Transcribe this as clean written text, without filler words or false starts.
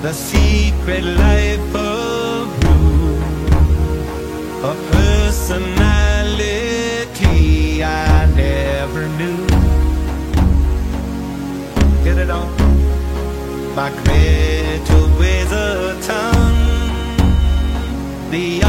the secret life of Rue, a personality I never knew. Get it on? My creator weighs a ton. The